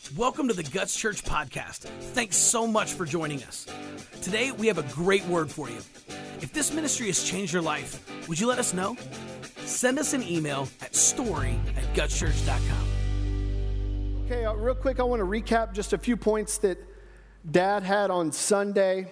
Welcome to the Guts Church Podcast. Thanks so much for joining us. Today, we have a great word for you. If this ministry has changed your life, would you let us know? Send us an email at story@gutschurch.com. Okay, real quick, I want to recap just a few points that Dad had on Sunday.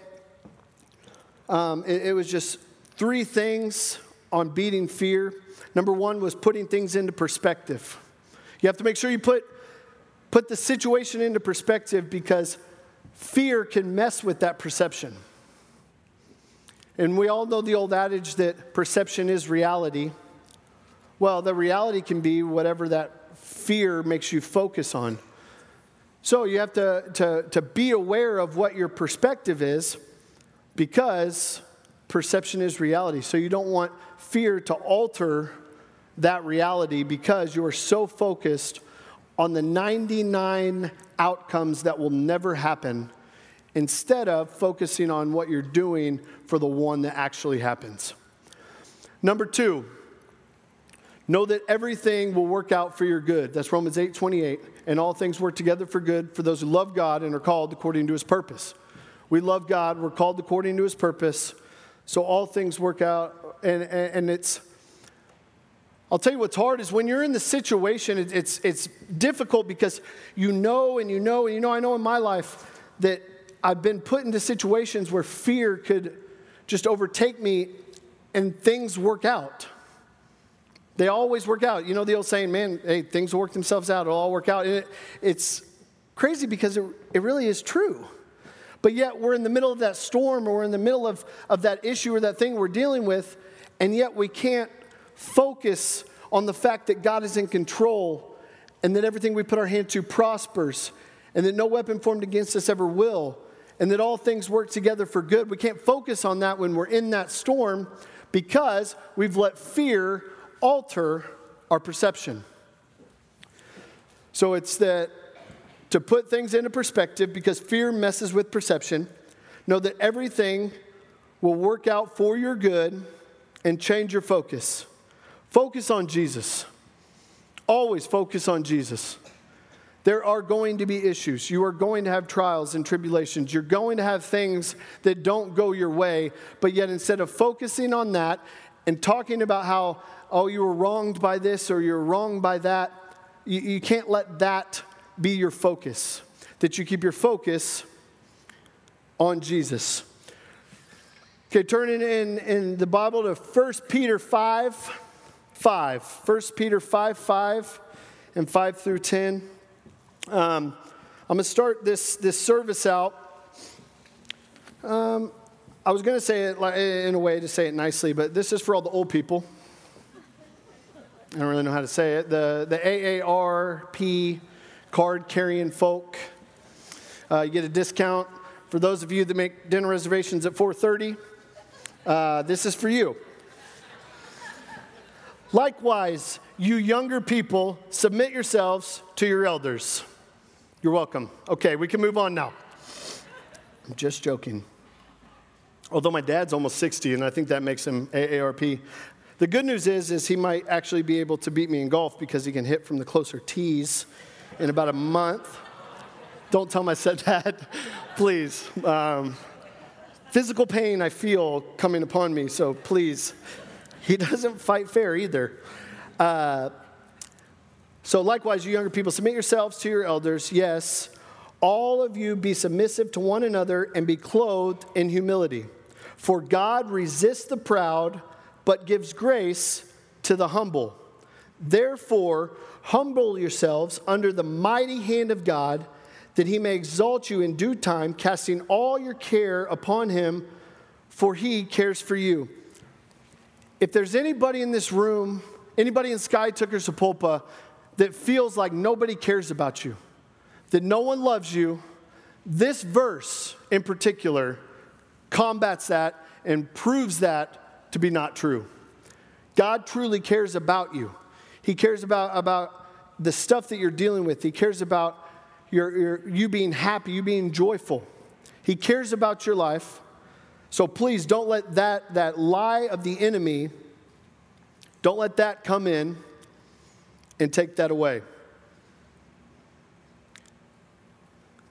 It was just three things on beating fear. Number one was putting things into perspective. You have to make sure you put the situation into perspective because fear can mess with that perception. And we all know the old adage that perception is reality. Well, the reality can be whatever that fear makes you focus on. So you have to be aware of what your perspective is because perception is reality. So you don't want fear to alter that reality because you are so focused on the 99 outcomes that will never happen instead of focusing on what you're doing for the one that actually happens. Number two, know that everything will work out for your good. That's Romans 8:28. And all things work together for good for those who love God and are called according to his purpose. We love God. We're called according to his purpose. So all things work out. And it's, I'll tell you what's hard is when you're in the situation, it's difficult because I know in my life that I've been put into situations where fear could just overtake me and things work out. They always work out. You know the old saying, man, hey, things will work themselves out. It'll all work out. And it's crazy because it really is true. But yet we're in the middle of that storm or we're in the middle of that issue or that thing we're dealing with, and yet we can't focus on the fact that God is in control and that everything we put our hand to prospers and that no weapon formed against us ever will and that all things work together for good. We can't focus on that when we're in that storm because we've let fear alter our perception. So it's that to put things into perspective because fear messes with perception. Know that everything will work out for your good and change your focus. Focus on Jesus. Always focus on Jesus. There are going to be issues. You are going to have trials and tribulations. You're going to have things that don't go your way, but yet instead of focusing on that and talking about how, oh, you were wronged by this or you're wronged by that, you can't let that be your focus. That you keep your focus on Jesus. Okay, turn in the Bible to 1 Peter 5:5. 1 Peter 5:5 and 5 through 10. I'm going to start this service out. I was going to say it in a way to say it nicely, but this is for all the old people. I don't really know how to say it. The AARP card-carrying folk. You get a discount. For those of you that make dinner reservations at 4:30, this is for you. Likewise, you younger people, submit yourselves to your elders. You're welcome. Okay, we can move on now. I'm just joking. Although my dad's almost 60, and I think that makes him AARP. The good news is he might actually be able to beat me in golf because he can hit from the closer tees in about a month. Don't tell him I said that, please. Physical pain I feel coming upon me, so please. He doesn't fight fair either. So likewise, you younger people, submit yourselves to your elders. Yes, all of you be submissive to one another and be clothed in humility. For God resists the proud, but gives grace to the humble. Therefore, humble yourselves under the mighty hand of God, that he may exalt you in due time, casting all your care upon him, for he cares for you. If there's anybody in this room, anybody in Sky Tucker Sapulpa that feels like nobody cares about you, that no one loves you, this verse in particular combats that and proves that to be not true. God truly cares about you. He cares about the stuff that you're dealing with. He cares about you being happy, you being joyful. He cares about your life. So please don't let that lie of the enemy, don't let that come in and take that away.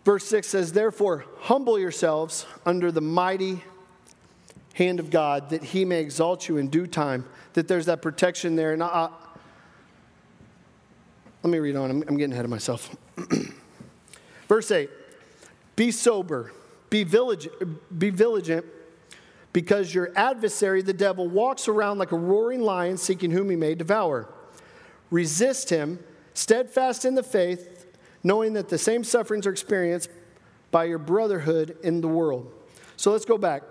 Verse 6 says, therefore, humble yourselves under the mighty hand of God, that he may exalt you in due time, that there's that protection there. And let me read on. I'm getting ahead of myself. Verse 8, be sober, be vigilant, because your adversary, the devil, walks around like a roaring lion, seeking whom he may devour. Resist him, steadfast in the faith, knowing that the same sufferings are experienced by your brotherhood in the world. So let's go back.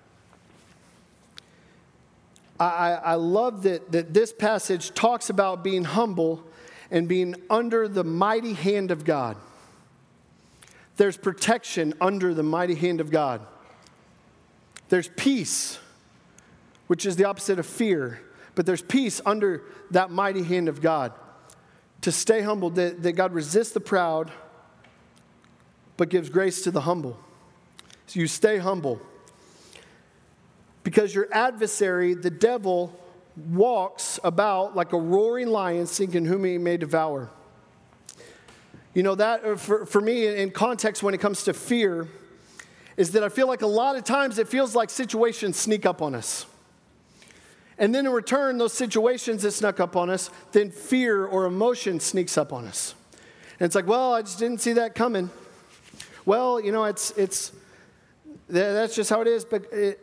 I love that this passage talks about being humble and being under the mighty hand of God. There's protection under the mighty hand of God. There's peace, which is the opposite of fear, but there's peace under that mighty hand of God. To stay humble, that God resists the proud, but gives grace to the humble. So you stay humble. Because your adversary, the devil, walks about like a roaring lion, seeking whom he may devour. You know, that for me, in context when it comes to fear, is that I feel like a lot of times it feels like situations sneak up on us. And then in return, those situations that snuck up on us, then fear or emotion sneaks up on us. And it's like, well, I just didn't see that coming. Well, you know, that's just how it is. But it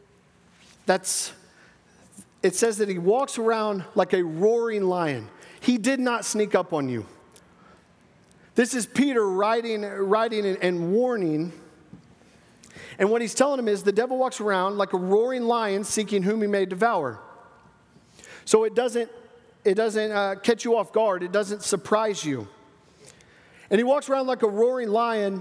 says that he walks around like a roaring lion. He did not sneak up on you. This is Peter writing and warning. And what he's telling him is the devil walks around like a roaring lion, seeking whom he may devour. So it doesn't catch you off guard. It doesn't surprise you. And he walks around like a roaring lion,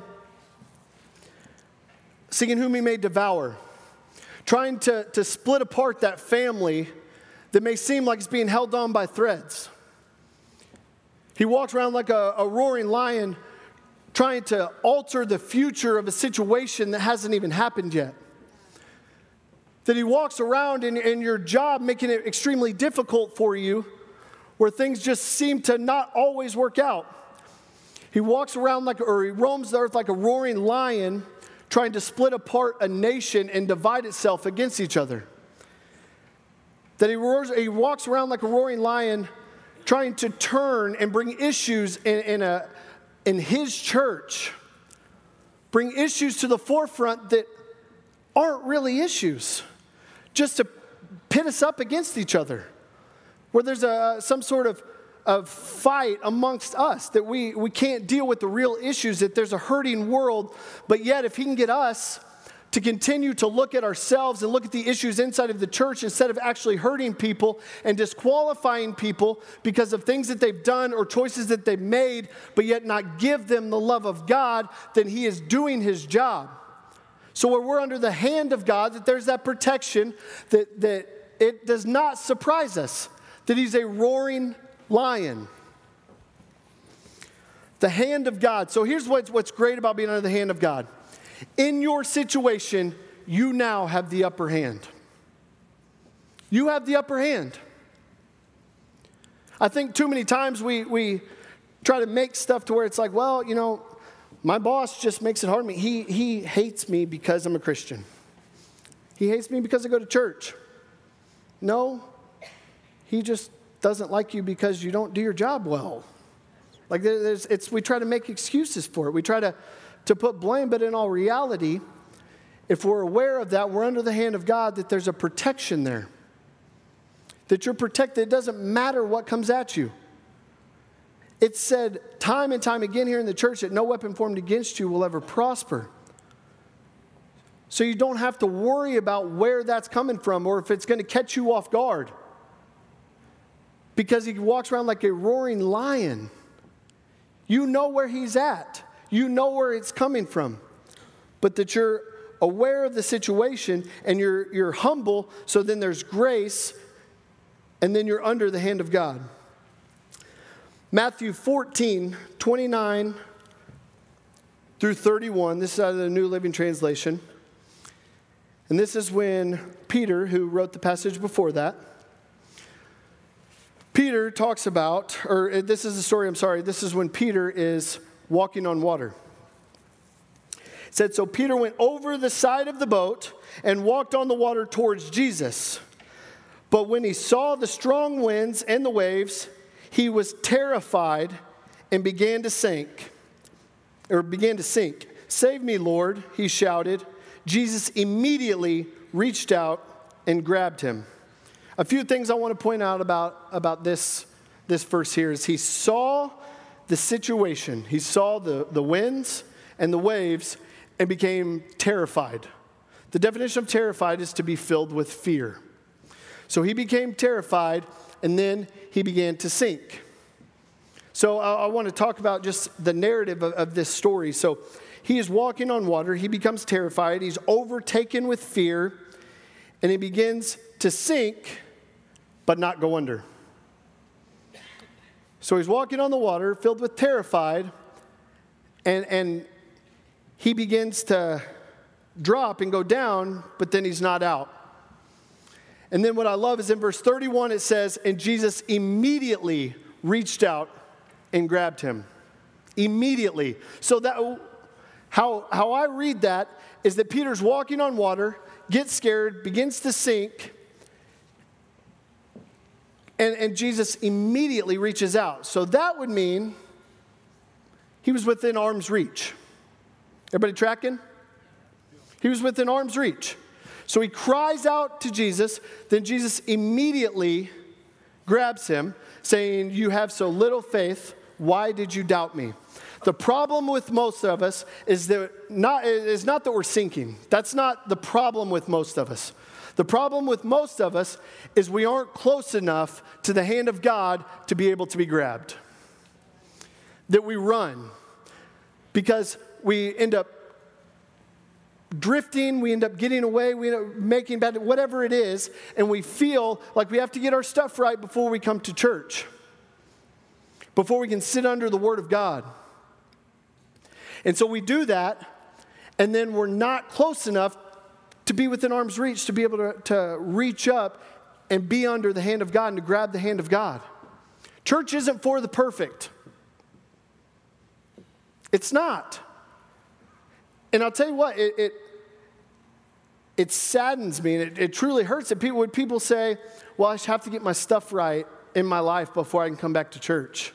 seeking whom he may devour, trying to split apart that family that may seem like it's being held on by threads. He walks around like a roaring lion, trying to alter the future of a situation that hasn't even happened yet. That he walks around in your job, making it extremely difficult for you, where things just seem to not always work out. He walks around he roams the earth like a roaring lion, trying to split apart a nation and divide itself against each other. That he walks around like a roaring lion, trying to turn and bring issues in his church, bring issues to the forefront that aren't really issues, just to pit us up against each other, where there's some sort of fight amongst us, that we can't deal with the real issues, that there's a hurting world, but yet if he can get us to continue to look at ourselves and look at the issues inside of the church instead of actually hurting people and disqualifying people because of things that they've done or choices that they've made, but yet not give them the love of God, then he is doing his job. So where we're under the hand of God, that there's that protection, that it does not surprise us that he's a roaring lion. The hand of God. So here's what's great about being under the hand of God. In your situation, you now have the upper hand. You have the upper hand. I think too many times we try to make stuff to where it's like, well, you know, my boss just makes it hard on me. He hates me because I'm a Christian. He hates me because I go to church. No, he just doesn't like you because you don't do your job well. Like we try to make excuses for it. We try to put blame, but in all reality, if we're aware of that, we're under the hand of God, that there's a protection there. That you're protected. It doesn't matter what comes at you. It's said time and time again here in the church that no weapon formed against you will ever prosper. So you don't have to worry about where that's coming from or if it's going to catch you off guard. Because he walks around like a roaring lion. You know where he's at. You know where it's coming from. But that you're aware of the situation and you're humble, so then there's grace, and then you're under the hand of God. Matthew 14, 29 through 31. This is out of the New Living Translation. And this is when Peter, who wrote the passage before that, Peter talks about, or this is the story, this is when Peter is walking on water. It said, so Peter went over the side of the boat and walked on the water towards Jesus. But when he saw the strong winds and the waves, he was terrified and began to sink. Save me, Lord, he shouted. Jesus immediately reached out and grabbed him. A few things I want to point out about this verse here is he saw the situation. He saw the winds and the waves and became terrified. The definition of terrified is to be filled with fear. So he became terrified, and then he began to sink. So I want to talk about just the narrative of this story. So he is walking on water. He becomes terrified. He's overtaken with fear, and he begins to sink, but not go under. So he's walking on the water, filled with terrified, and he begins to drop and go down, but then he's not out. And then what I love is in verse 31 it says, and Jesus immediately reached out and grabbed him. Immediately. So that how I read that is that Peter's walking on water, gets scared, begins to sink, and Jesus immediately reaches out. So that would mean he was within arm's reach. Everybody tracking? He was within arm's reach. So he cries out to Jesus. Then Jesus immediately grabs him, saying, you have so little faith. Why did you doubt me? The problem with most of us is not that we're sinking. That's not the problem with most of us. The problem with most of us is we aren't close enough to the hand of God to be able to be grabbed. That we run because we end up drifting, we end up getting away, we end up making bad, whatever it is, and we feel like we have to get our stuff right before we come to church, before we can sit under the Word of God. And so we do that, and then we're not close enough to be within arm's reach, to be able to reach up and be under the hand of God and to grab the hand of God. Church isn't for the perfect. It's not. And I'll tell you what, it saddens me, and it truly hurts that when people say, well, I have to get my stuff right in my life before I can come back to church.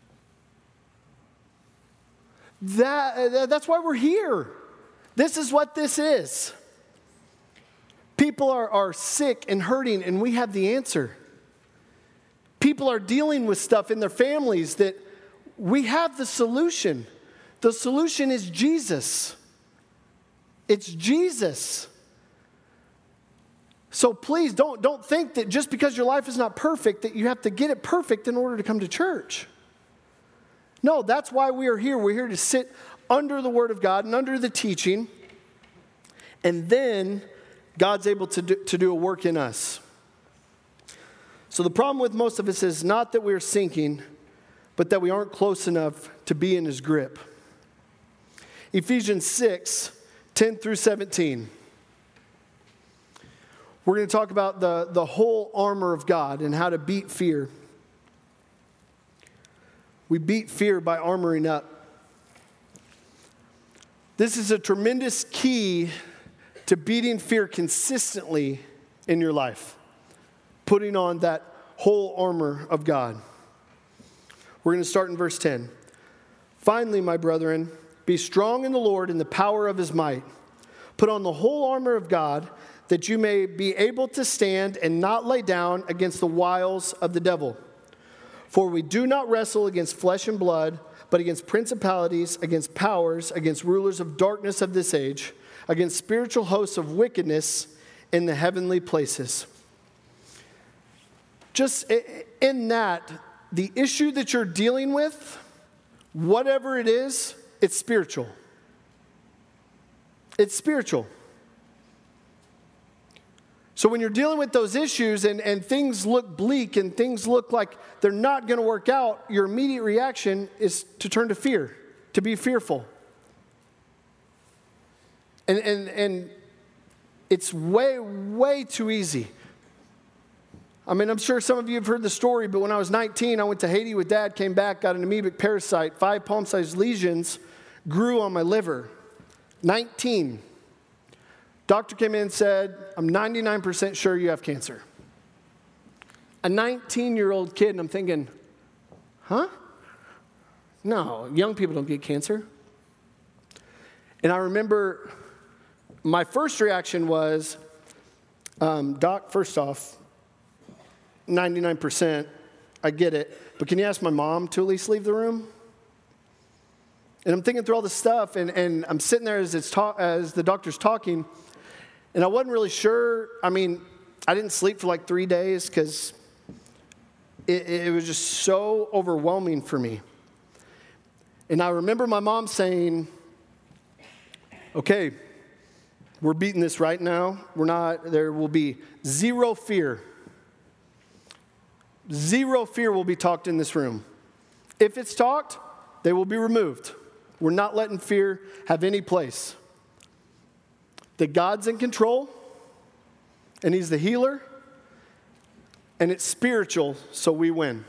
That's why we're here. This is what this is. People are sick and hurting, and we have the answer. People are dealing with stuff in their families that we have the solution. The solution is Jesus. It's Jesus. So please don't think that just because your life is not perfect that you have to get it perfect in order to come to church. No, that's why we are here. We're here to sit under the Word of God and under the teaching, and then God's able to do a work in us. So the problem with most of us is not that we're sinking, but that we aren't close enough to be in His grip. Ephesians 6, 10 through 17. We're going to talk about the whole armor of God and how to beat fear. We beat fear by armoring up. This is a tremendous key to beating fear consistently in your life. Putting on that whole armor of God. We're going to start in verse 10. Finally, my brethren, be strong in the Lord and the power of His might. Put on the whole armor of God, that you may be able to stand and not lay down against the wiles of the devil. For we do not wrestle against flesh and blood, but against principalities, against powers, against rulers of darkness of this age, against spiritual hosts of wickedness in the heavenly places. Just in that, the issue that you're dealing with, whatever it is, it's spiritual. It's spiritual. So when you're dealing with those issues and things look bleak and things look like they're not going to work out, your immediate reaction is to turn to fear, to be fearful. And it's way, way too easy. I mean, I'm sure some of you have heard the story, but when I was 19, I went to Haiti with Dad, came back, got an amoebic parasite, 5 palm-sized lesions grew on my liver. 19. Doctor came in and said, I'm 99% sure you have cancer. A 19-year-old kid, and I'm thinking, huh? No, young people don't get cancer. And I remember my first reaction was, Doc, first off, 99%, I get it, but can you ask my mom to at least leave the room? And I'm thinking through all this stuff, and I'm sitting there as the doctor's talking, and I wasn't really sure. I mean, I didn't sleep for like 3 days because it was just so overwhelming for me. And I remember my mom saying, okay, we're beating this right now. There will be zero fear. Zero fear will be talked in this room. If it's talked, they will be removed. We're not letting fear have any place. That God's in control, and He's the healer, and it's spiritual, so we win.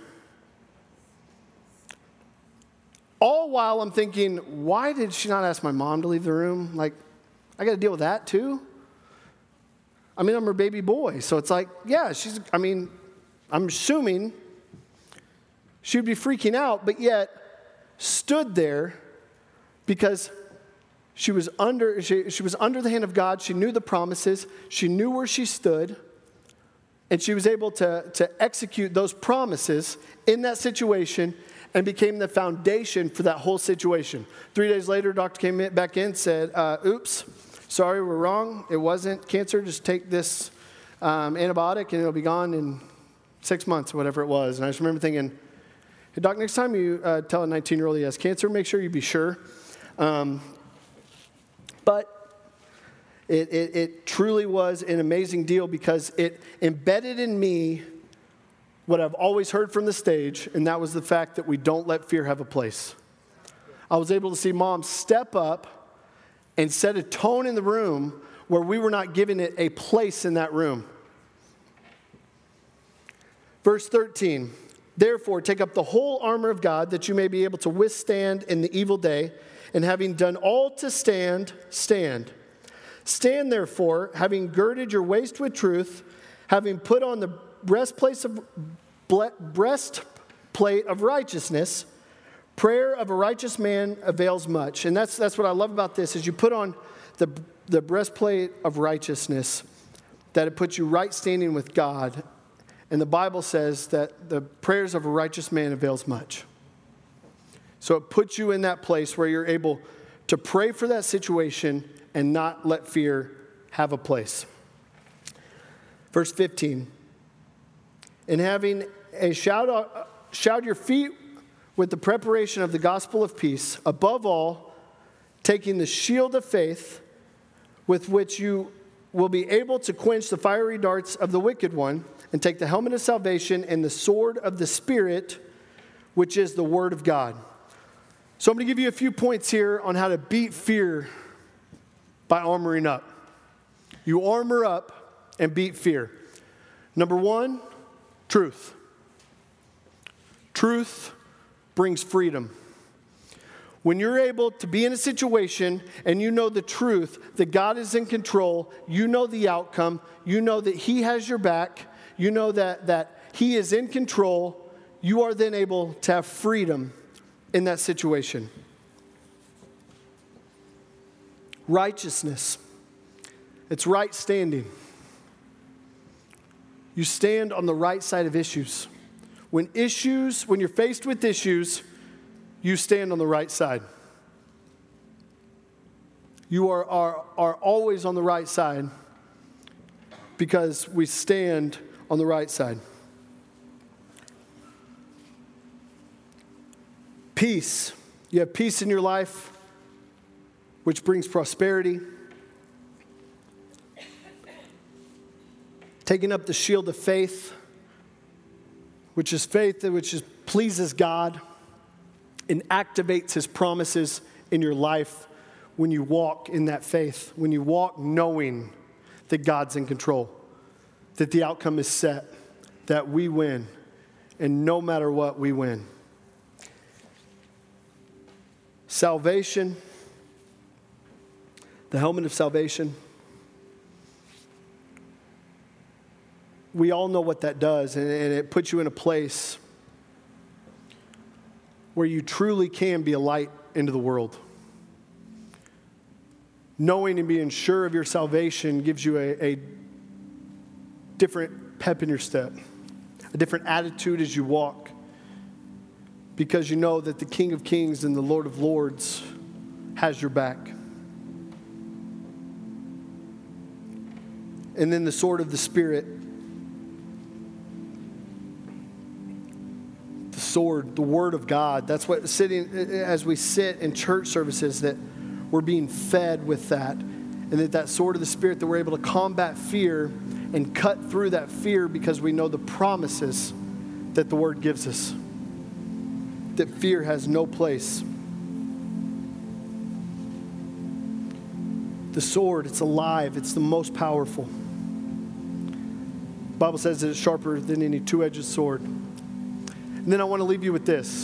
All while I'm thinking, why did she not ask my mom to leave the room? Like, I got to deal with that too? I mean, I'm her baby boy, so it's like, yeah, I'm assuming she'd be freaking out, but yet stood there because she was under the hand of God. She knew the promises. She knew where she stood. And she was able to execute those promises in that situation and became the foundation for that whole situation. 3 days later, doctor came back in and said, oops, sorry, we're wrong. It wasn't cancer. Just take this antibiotic and it'll be gone in 6 months, whatever it was. And I just remember thinking, hey, doc, next time you tell a 19-year-old he has cancer, make sure you be sure. But it truly was an amazing deal because it embedded in me what I've always heard from the stage, and that was the fact that we don't let fear have a place. I was able to see Mom step up and set a tone in the room where we were not giving it a place in that room. Verse 13, therefore take up the whole armor of God that you may be able to withstand in the evil day, and having done all to stand, stand. Stand therefore, having girded your waist with truth, having put on the breastplate of righteousness. Prayer of a righteous man avails much. And that's what I love about this, is you put on the breastplate of righteousness, that it puts you right standing with God. And the Bible says that the prayers of a righteous man avails much. So it puts you in that place where you're able to pray for that situation and not let fear have a place. Verse 15. And having shod your feet with the preparation of the gospel of peace, above all, taking the shield of faith, with which you will be able to quench the fiery darts of the wicked one, and take the helmet of salvation and the sword of the Spirit, which is the word of God. So I'm going to give you a few points here on how to beat fear by armoring up. You armor up and beat fear. Number one, truth. Truth brings freedom. When you're able to be in a situation and you know the truth, that God is in control, you know the outcome, you know that He has your back, you know that He is in control, you are then able to have freedom in that situation. Righteousness. It's right standing. You stand on the right side of issues. When you're faced with issues, you stand on the right side. You are always on the right side because we stand on the right side. Peace. You have peace in your life, which brings prosperity. Taking up the shield of faith, which is faith which pleases God and activates His promises in your life when you walk in that faith, when you walk knowing that God's in control, that the outcome is set, that we win, and no matter what, we win. Salvation. The helmet of salvation. We all know what that does, and it puts you in a place where you truly can be a light into the world. Knowing and being sure of your salvation gives you a different pep in your step, a different attitude as you walk, because you know that the King of Kings and the Lord of Lords has your back. And then the sword of the Spirit. The sword, the Word of God. That's what as we sit in church services, that we're being fed with that. And that sword of the Spirit, that we're able to combat fear and cut through that fear because we know the promises that the Word gives us. That fear has no place. The sword, it's alive. It's the most powerful. The Bible says that it's sharper than any two-edged sword. And then I want to leave you with this.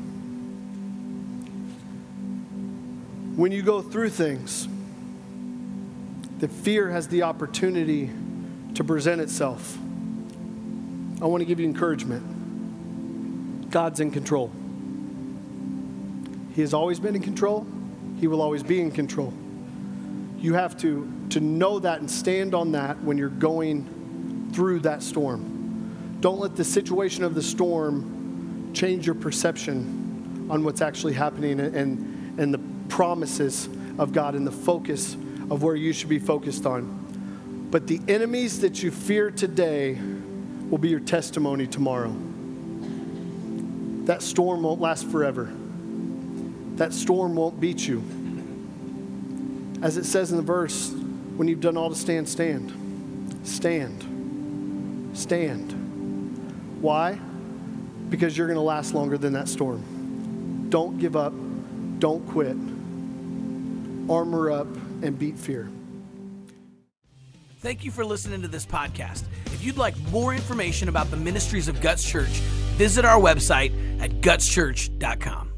When you go through things, the fear has the opportunity to present itself. I want to give you encouragement. God's in control. He has always been in control. He will always be in control. You have to know that and stand on that when you're going through that storm. Don't let the situation of the storm change your perception on what's actually happening and the promises of God and the focus of where you should be focused on. But the enemies that you fear today will be your testimony tomorrow. That storm won't last forever. That storm won't beat you. As it says in the verse, when you've done all to stand, stand. Stand. Stand. Why? Because you're going to last longer than that storm. Don't give up. Don't quit. Armor up and beat fear. Thank you for listening to this podcast. If you'd like more information about the ministries of Guts Church, visit our website at gutschurch.com.